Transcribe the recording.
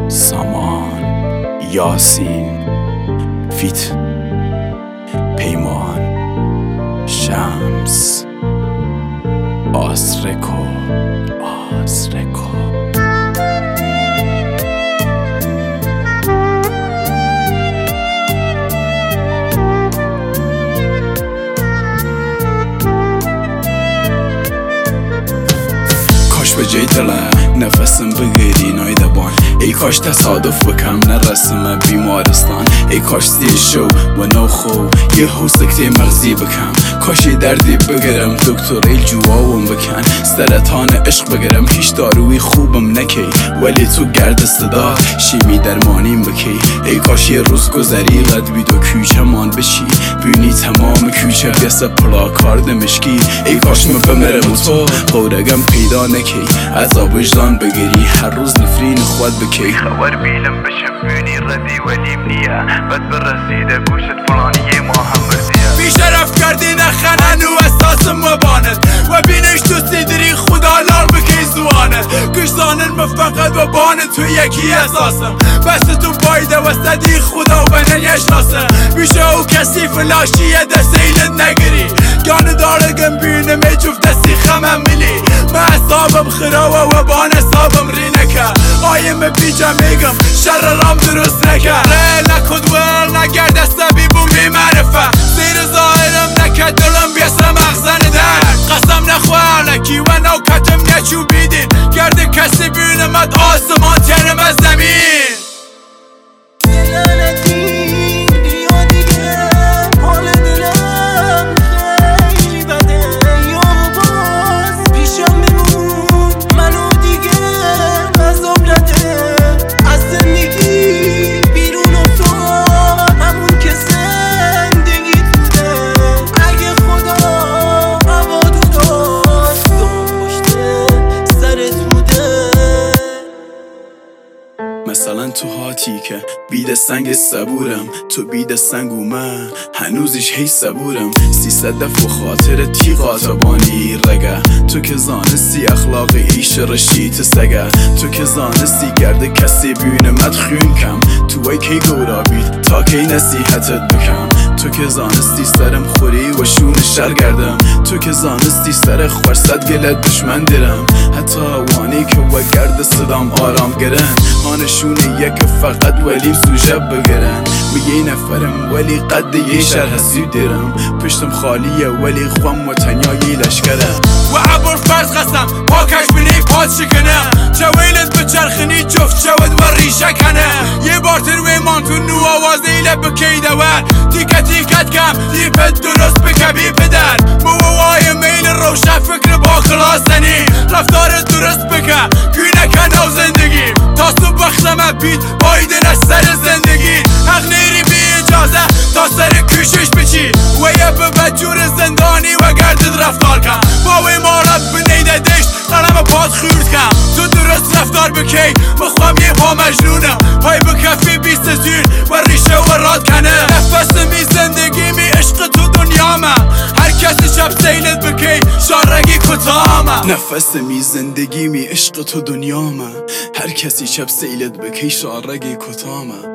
سامان، یاسین، فیت، پیمان، شمس، آسرکو. کاش به جای دلم نفسم بگیری نایدبان، ای کاش تصادف بکم نرسم بیمارستان، ای کاش زیر شو و نوخو یه سکته مغزی بکم، کاش یه دردی بگرم دکتر ای جوابم بکن، سرطان عشق بگرم هیچ داروی خوبم نکی، ولی تو گرد صدا شیمی درمانیم بکی، ای کاش یه روز گذری قد بید و کوچه مان بشی، بینی تمام کوچه قصه پلاکارد مشکی، ای کاش من بمرم و تو قورگم پیدا نکی، عذاب وجدان بگیری هر روز نفرین خود بکی، خبر بیلم بشم بینی ردی ولیم نیه، بد برسیده گوشت فلانیه ما هم مرزیه، بی شرف کردی نخنن و احساسم مبانت و بینش تو سیدری خدا لال بکی زوانت، کش زانن مفقد و بانت تو یکی احساسم، بس تو پایده و صدی خدا و بنن یشناسم، بیشه و کسی فلاشیه دستیلت نگیری، گانه دارگم بینم ای جفت دستی خمم ملی، من حسابم خراوه و بان حسابم ری نکه، آیم بیجم میگم شر رام درست نکه، ریل نکد ول نگر دسته بیبون بی معرفه، زیر ظاهرم نکه دلم بیسه مغزن درد، قسم نخواه نکی و نوکتم نچو بیدین، گرد کسی بینمت آسمان ترم از زمین. مثلا تو هاتی که بید سنگ صبورم، تو بید سنگ و من هنوزش هی صبورم، 300 دفع خاطر تیغات بانی رگه، تو که زانستی اخلاق ایش رشیت سگه، تو که زانستی گرده کسی بینمت خون کم، تو ای که گورا بید تا که نصیحتت بکم، تو که زانستی سرم خوری و شون شر گردم، تو که زانستی سر خورصد گلت دشمن درم، حتی وانی که و گرد صدام آرام گرن، آنشونه یک فقط ولی سوژه بگرن، میگه نفرم ولی قد یه شرح سیدرم، پشتم خالیه ولی خوام و تنیایی لشکرم، و عبر فرض قسم پاکش بینی پاد شکنه، چویلت بچرخنی جفت شود و ریشه کنه، یه بار تروی مان تو نو آوازه ایله بکی دور، تیکت کم دیپت درست بکبی پدر، مووای میل روشن فکر با خلاصنی، رفتار درست بکه گونه کنو زندگی، تا صبح بخشم بید بایدن از سر زندگی، حق نیری بی اجازه تا سر کوشش بچی، و یه ببجور زندانی و گردد رفتار کن، باوی مارت بنیده دشت قلم پاد خورد کن، تو درست رفتار بکی مخوام یه پا مجنونم، پای بکفی بیست زیر و ریشه و راد کنه، نفسمی زندگی می عشق تو دنیامه، هر کسی شب سیلت بکی شارگی کتامه، نفسمی زندگی می عشق تو دنیامه، هر کسی شب سیلت بکی شارگی کتامه.